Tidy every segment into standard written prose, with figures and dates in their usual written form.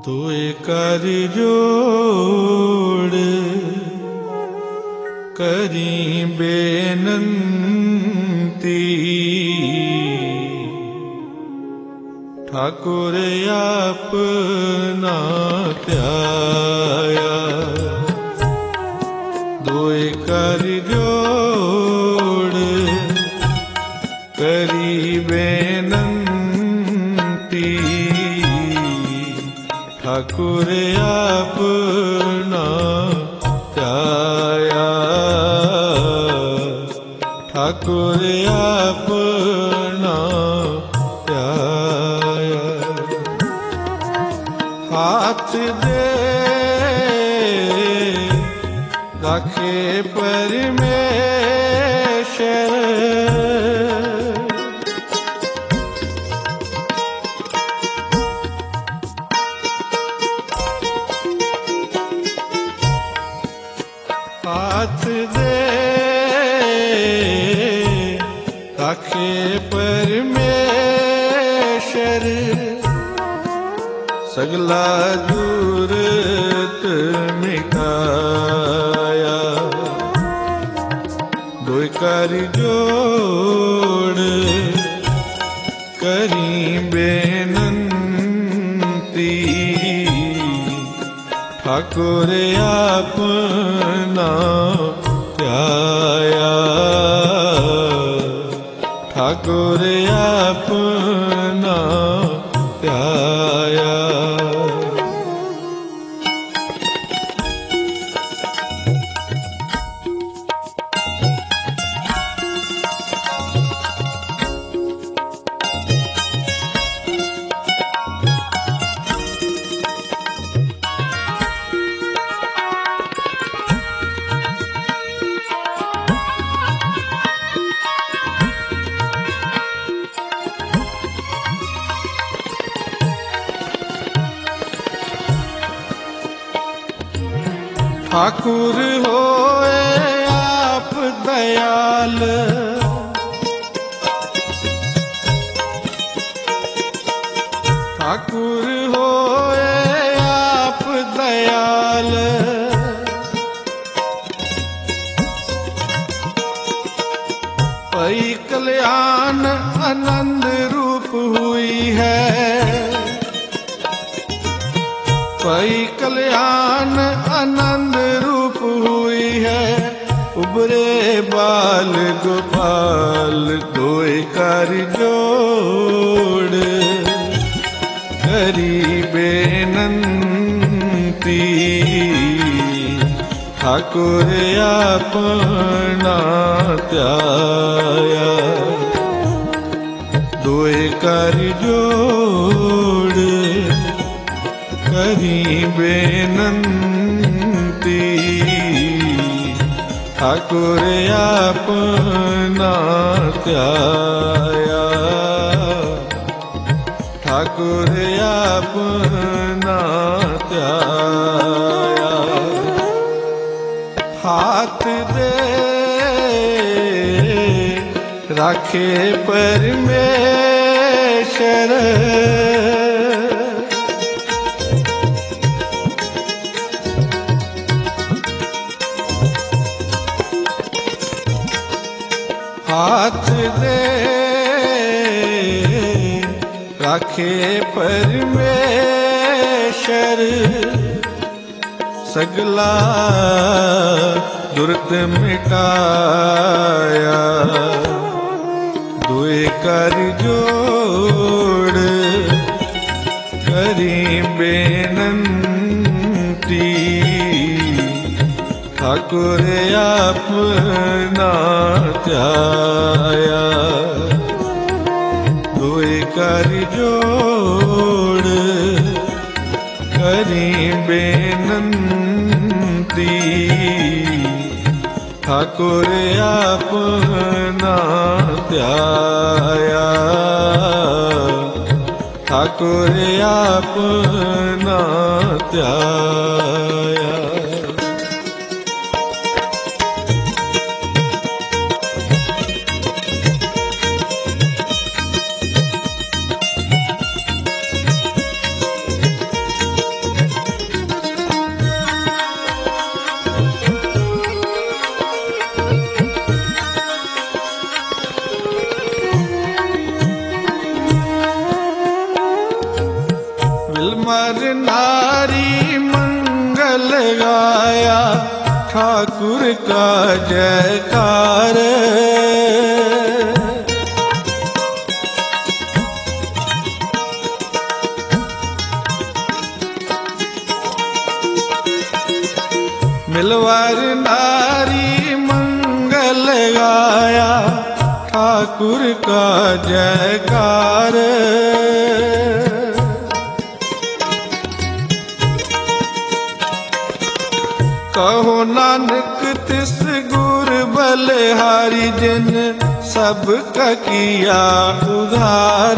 तोय कर जोड़ करी बेनंती ठाकुर अपना त्याया तोय कर जोड़ करी बेनंती ठाकुर अपना त्याया ठाकुर अपना त्याया हाथ दे राखे परमेश्वर हाथ दे राखे परमेश्वर सगला जरूरत मिटाया दोय कर जोड़ करी बेनंती ठाकुर अपना त्याया ठाकुर अपना त्याया ठाकुर होए आप दयाल ठाकुर होए आप दयाल पई कल्याण आनंद रूप हुई है पई कल्याण आनंद रूप हुई है उबरे बाल गोपाल दोय कर जोड़ करी बेनंती ठाकुर अपना त्याया दोय कर जोड़ करी बेनंती ठाकुर अपना त्याया ठाकुर अपना त्याया हाथ दे राखे परमेश्वर हाथ दे राखे परमेश्वर सगला दुर्त मिटाया दोय कर जोड़ करी बेनंती ठाकुर अपना त्याया दोय कर जोड़ करी बेनंती ठाकुर अपना त्याया ठाकुर अपना त्याया मिलवर नारी मंगल गाया, ठाकुर का जयकार। मिलवर नारी मंगल गाया, ठाकुर का जयकार। कहो नानक तिस गुर बलिहारी, जिन सब का किया उधार।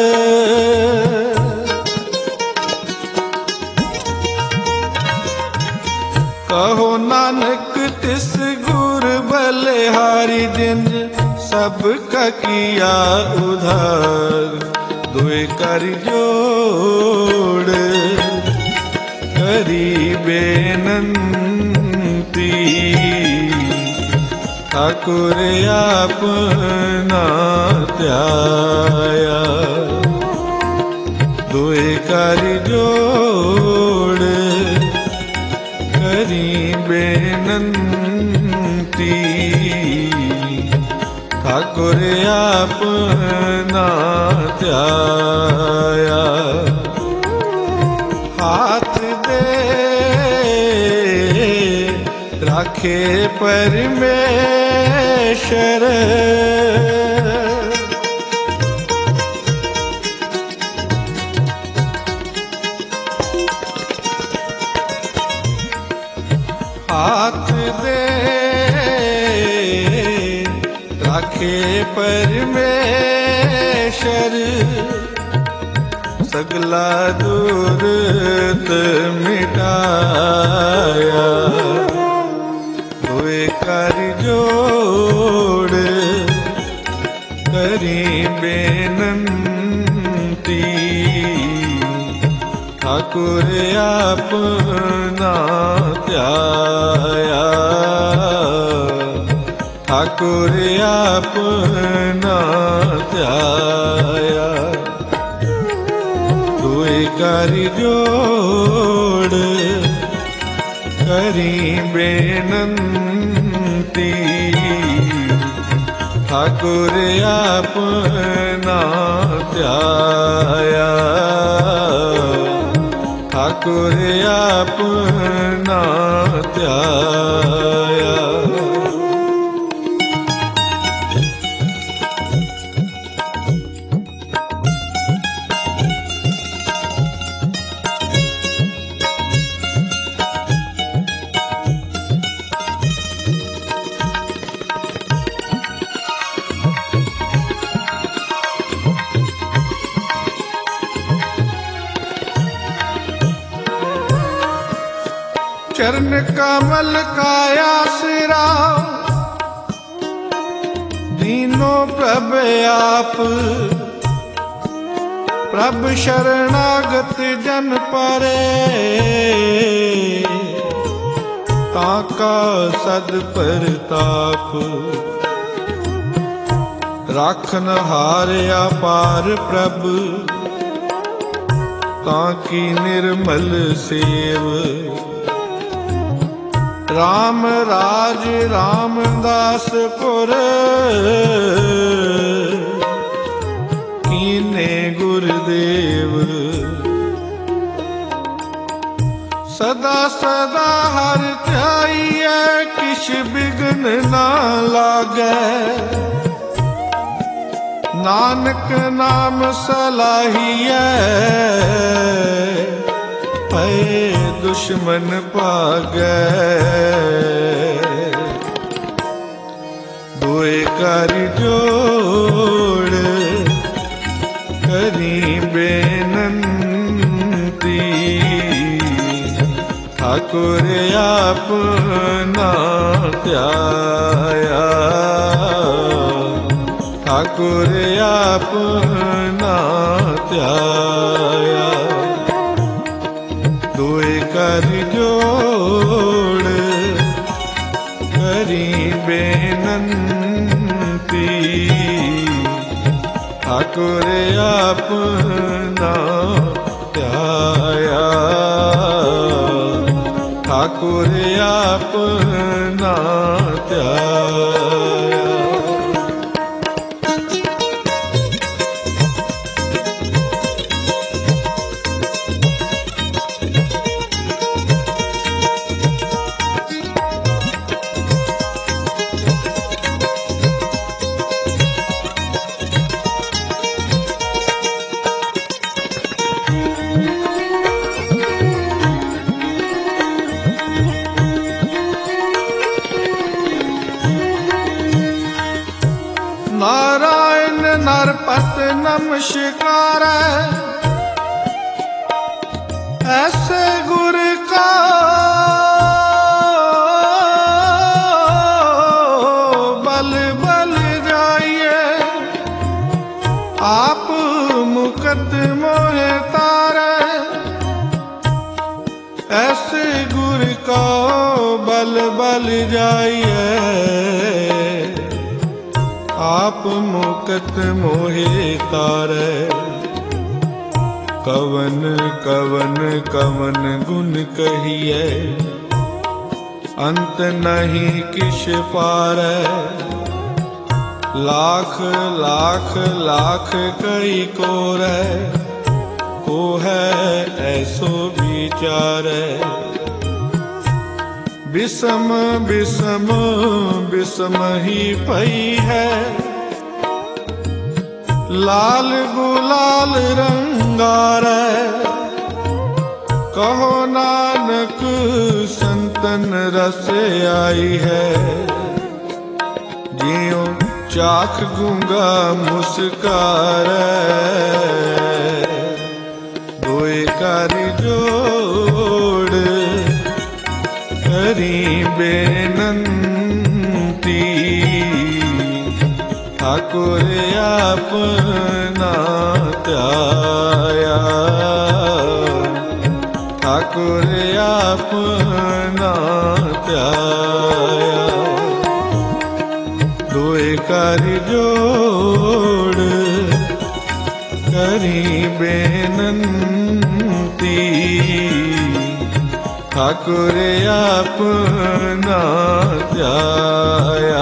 कहो नानक तिस गुर बलिहारी, जिन सब का किया उधार। दुए कर जोड़ करी बेनंती, ठाकुर अपना त्याया। दुए कर जोड़ करी बेनंती, ठाकुर अपना त्याया। हाथ दे राखे परमेश्वर, हाथ दे राखे परमेश्वर, सगला दुर्त मिटाया। दुए कर जोड़ करी बेनंती, ठाकुर अपना त्याया। ठाकुर अपना त्याया। दुए कर जोड़ करी बेनंती, ठाकुर अपना त्याया। ठाकुर अपना त्याया। चरण कमल का आसरा, दीनो प्रभ आप। प्रभ शरणागत जन परे, ताका सद परताप। राखन हार अपार प्रभ, ताकी निर्मल सेव। राम राज रामदासपुर, कीने गुरुदेव। सदा सदा हर ध्याइयै, किछ बिघ्न ना लागै। नानक नाम सलाहियै, भय दुश्मन भागै। दुए कर जोड़ करी बेनंती, ठाकुर अपना त्याया। ठाकुर अपना त्याया। दुए कर जोड़ करी बेनंती, ठाकुर अपना त्याया। त्याया, ठाकुर अपना त्याया। नारायण नरपत नमस्कार, ऐसे गुर का बल बल जाइए, आप मुकत मोहे तारे। ऐसे गुर का बल बल जाइए, आप मुकत मोहे तारे। कवन कवन कवन गुण कहिए, अंत नहीं किश पारै। लाख लाख लाख कई कोरै, को है ऐसो विचारै। बिसम बिसम बिसम ही पई है, लाल गुलाल रंगारै। कहो नानक संतन रस आई है, जियो चाख गूंगा मुस्कारै। दोए कर जोड़ करी बेनंती, ठाकुर अपना त्याया, ठाकुर अपना त्याया। दोए कर जोड़ करी बेनंती, ठाकुर अपना त्याया,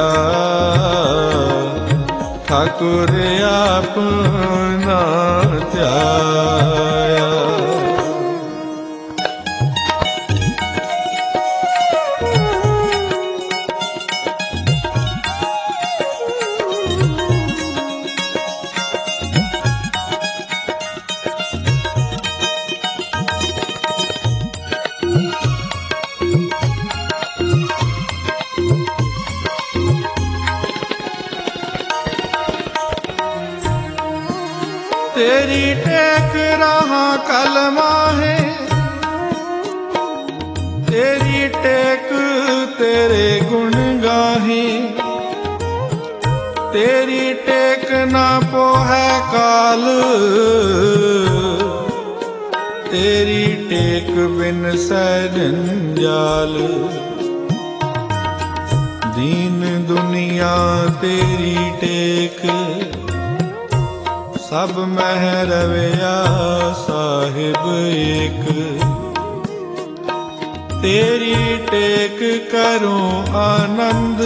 ठाकुर अपना त्याया। तेरी टेक रहा कलमा है, तेरी टेक तेरे गुण गाहे। तेरी टेक ना पोहै काल, तेरी टेक बिन सैजन जाल। दीन दुनिया तेरी टेक, सब मह रवैया साहिब एक। तेरी टेक करूं आनंद,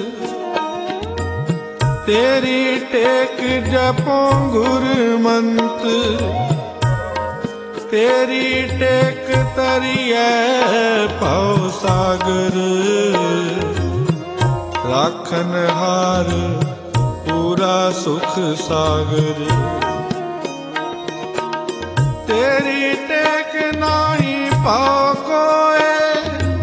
तेरी टेक जपों गुरमंत। तेरी टेक तरिए पौ सागर, राखन हार पूरा सुख सागर। तेरी टेक नाही पाओ कोय,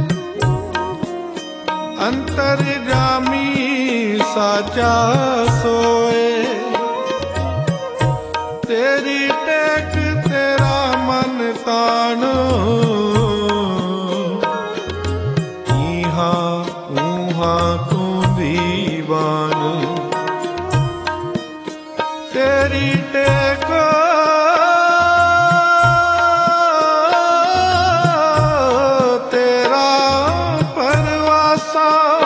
अंतर्जामी साचा सोए। तेरी टेक तेरा मन तानो, इहाँ ऊहाँ तू दीवान। तेरी टेक तेरा परवासा,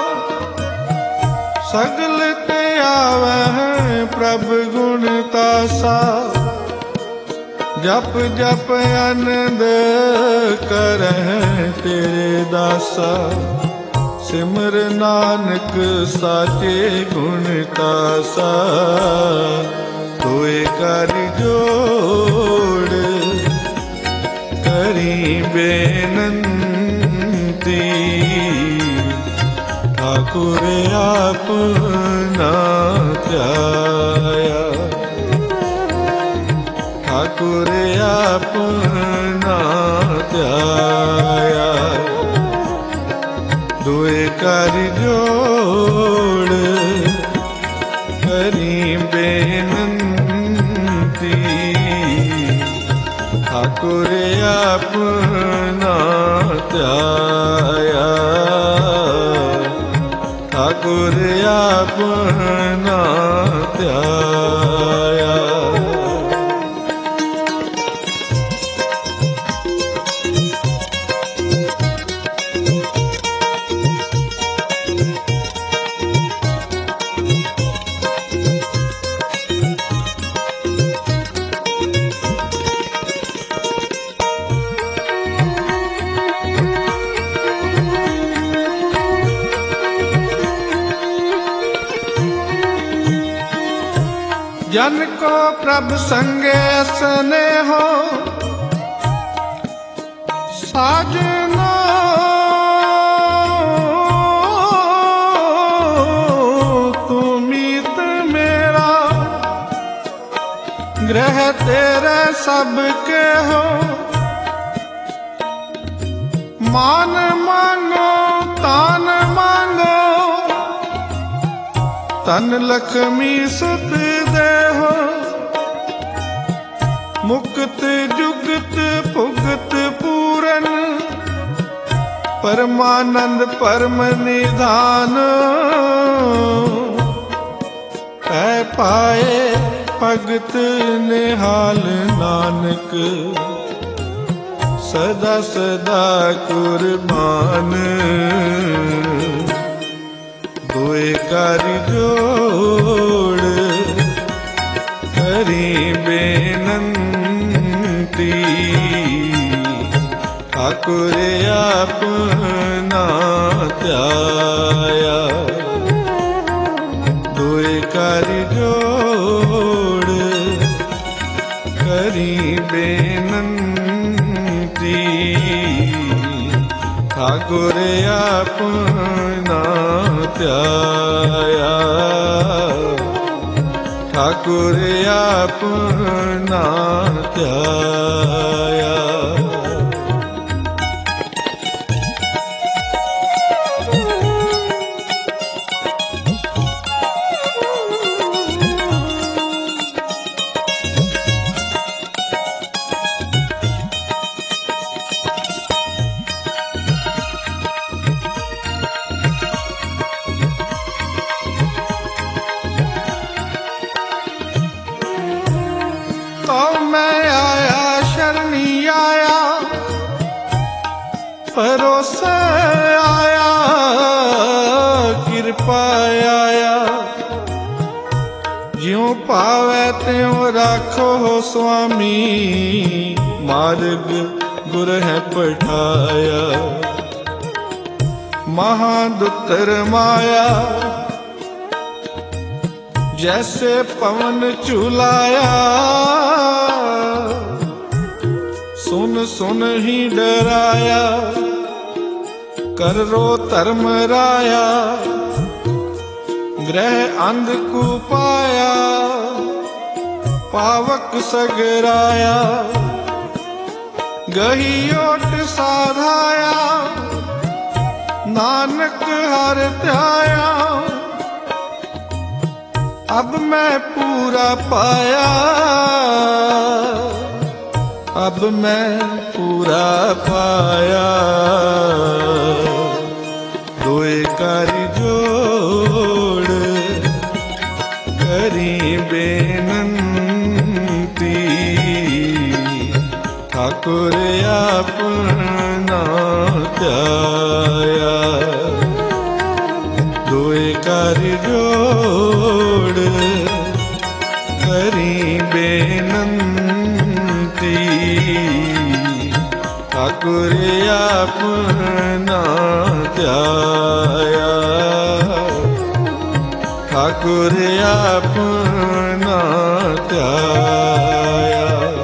सगल ते आवे प्रभ गुण तासा। जप जप आनंद करह तेरे दासा, सिमर नानक साचे गुण तासा। तोय कर जोड़ करी बेनंती, ठाकुर आपना ध्याया, ठाकुर आपना ध्याया। दुए कर जोड़ करी बेनंती, ठाकुर आपना ध्याया, ठाकुर आपना ध्याया। जन को प्रभ संगे स्नेहो, साजना तू मीत मेरा, ग्रह तेरे सबके हो। मान मांगो तान मांगो, तन लक्ष्मी सुत देहो। मुक्त जुगत भुगत पूरन, परमानंद परम निधान। है पाए भगत निहाल नानक, सदा सदा कुर्बान। दुए कर जोड़ करी बेनंती, ठाकुर आपना ध्याया। दुए कर जोड़ करी बेनंती, ठाकुर आपना ध्याया, ठाकुर आपना ध्याया। तो मैं आया शरणी आया, परोसे आया, कृपा आया। ज्यों पावे त्यों राखो हो स्वामी, मार्ग गुर है पठाया। महादुतर माया जैसे पवन चुलाया, सुन सुन ही डराया। कर रो धर्म राया, ग्रह अंध को पाया। पावक सगराया, गही ओट साधाया। नानक हर ध्याया, अब मैं पूरा पाया। अब मैं पूरा पाया। दोए कर जोड़ करी बेनंती, ठाकुर अपना ध्याया। दोए कर जोड़ करी बेनंती, ठाकुर अपना ध्याया, ठाकुर अपना ध्याया।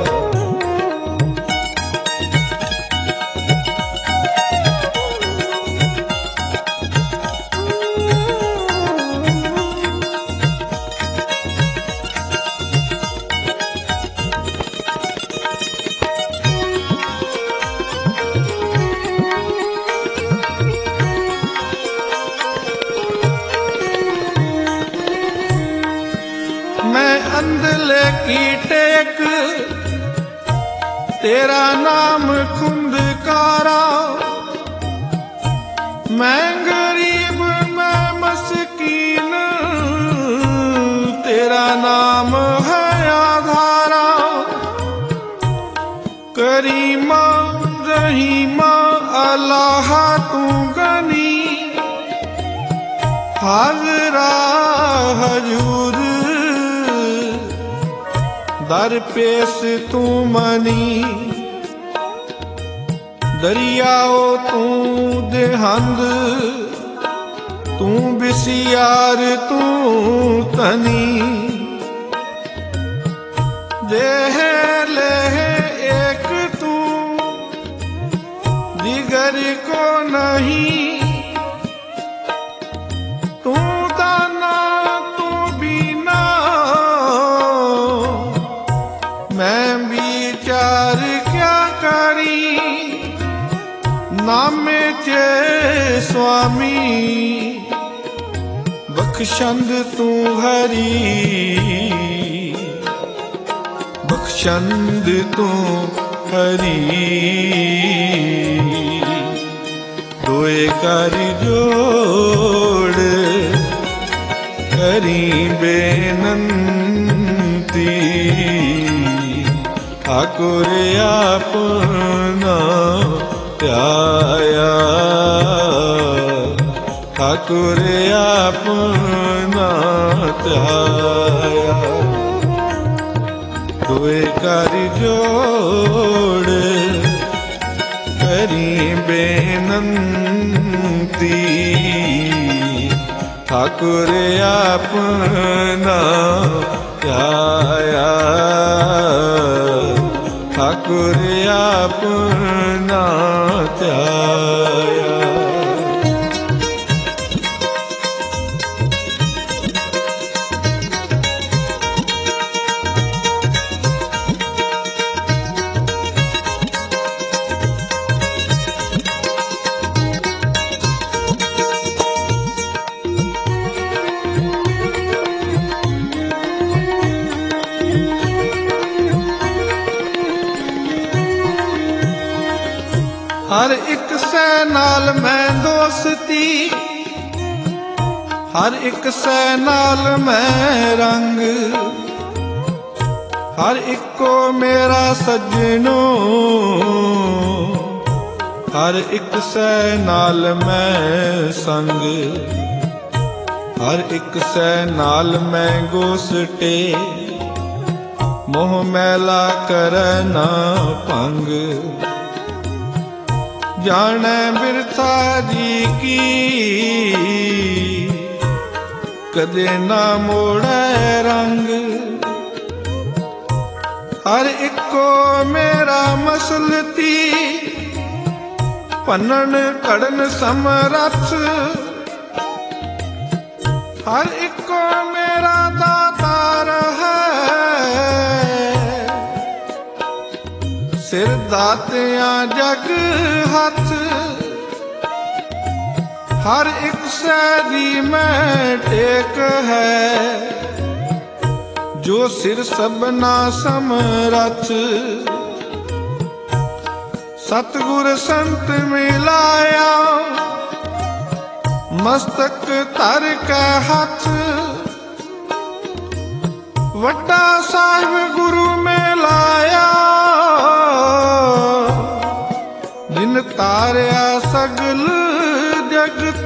मैं अंधले की टेक तेरा नाम खुंदकारा, मैं गरीब मैं मस्कीन तेरा नाम है आधारा। करीमा रहीमा अल्लाह तू गनी, हाजरा हजूर दर पेश तू मनी। दरियाओ तू देहंद तू बिसियार तू तनी। देह लेह एक तू दिगर को नहीं, तू दाना तू बीना मैं विचार क्या करी। नामे चे स्वामी बख्शंद तू हरी, बख्शंद तू हरी। दोए कर जोड़ करी बेनंती, ठाकुर अपना ध्याया, ठाकुर अपना ध्याया। दुए कर जोड़ करी बेनंती, ठाकुर अपना ध्याया, ठाकुर अपना ध्याया। हर एक सै नाल मैं दोस्ती, हर एक सै नाल मैं रंग, हर एक को मेरा सज्जनो, हर एक सै नाल मैं संग, हर एक सै नाल मैं गोसटे, मोह मैला करना पंग। जाने बिरथा जी की कदे ना मोड़े रंग, हर एक को मेरा मसलती, पन्नन कड़न समरथ, हर एक को मेरा दातार है, सिर दातियां जग हथ, हर एक सैदी में टेक है, जो सिर सबना समरथ। सतगुर संत मिलाया, मस्तक तर के हथ, वड्डा साहिब गुरु में लाया, जिन तारिया सगल जगत,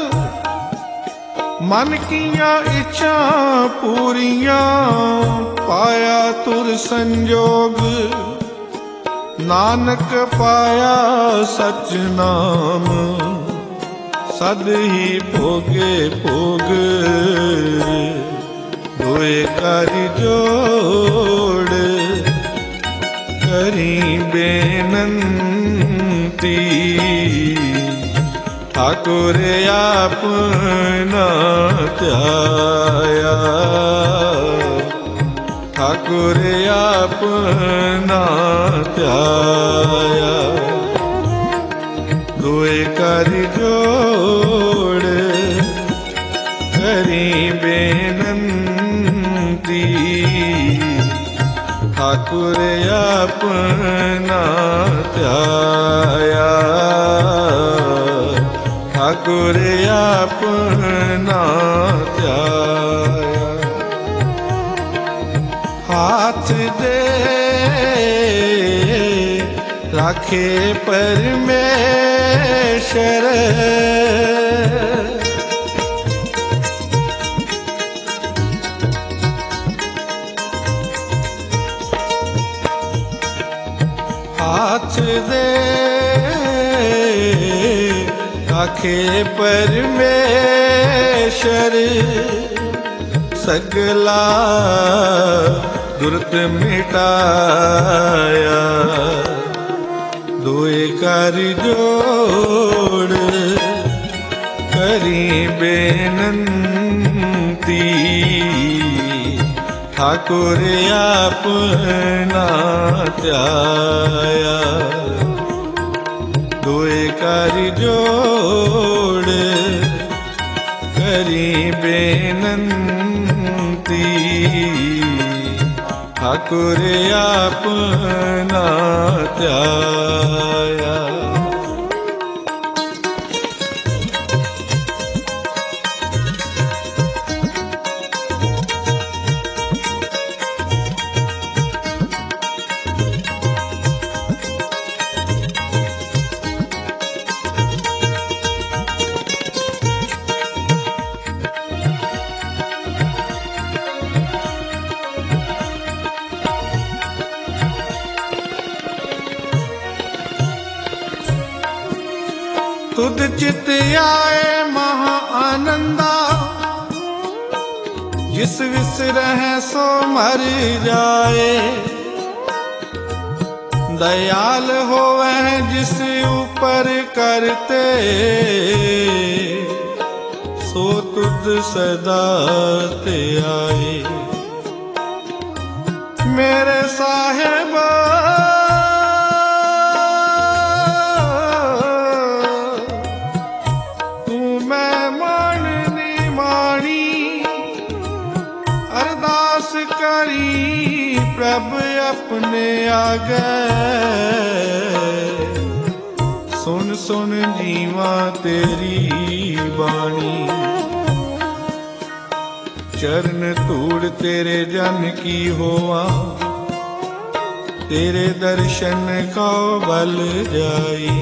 मन किया इच्छा पूरियां, पाया तुर संजोग, नानक पाया सच नाम, सद ही भोगे भोग। दोए कर जोड़ करी बेनंती, ठाकुर आपना त्याया, ठाकुर आपना त्याया। दोए कर जोड़ करी बेनंती, ठाकुर आपना त्याया, ठाकुर आपना त्याया। हाथ दे राखे परमेश्वर, हाथ दे राखे परमेश्वर, सगला दुर्त मिटाया। दोए कर जोड़ करी बेनंती, ठाकुर आपना त्याया। दोए कर जोड़ करी बेनंती, ठाकुर आपना त्याया। तुद चित आए महा आनंदा, जिस विसरह सो मर जाए। दयाल होवे जिस ऊपर करते, सो तुद सदा ते आए। मेरे साहेबा प्रभ अपने आगे, सुन सुन जीवा तेरी बाणी। चरण धूड़ तेरे जन की होवा, तेरे दर्शन को बल जाई।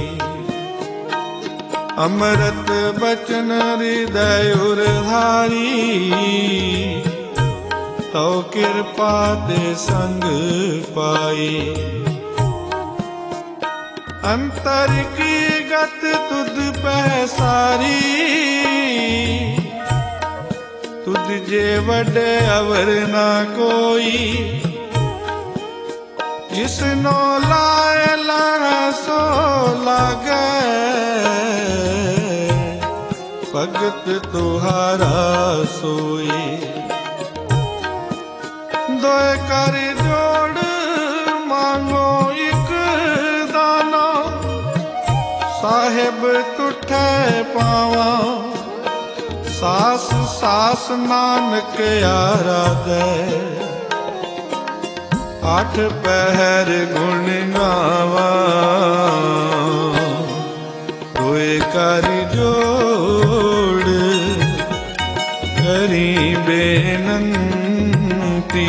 अमृत बचन हृदय उधारी, तो कृपा ते संग पाई। अंतर की गत तुद पहसारी, तुद जे वडे अवर ना कोई। जिसनो लाए लाए सो लागे, भगत तुहारा सोई। दोए कर जोड़ मांगो एक दाना, साहिब तुठे पावा। सास सास नानक आराधे, आठ पहर गुण गावा। दोए कर जोड़ करी बेनंती,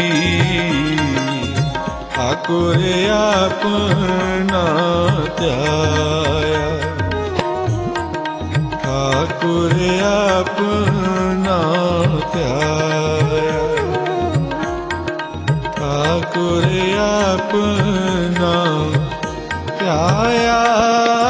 ठाकुर आपना त्याया। ठाकुर आपना त्याया। ठाकुर आपना ध्याया।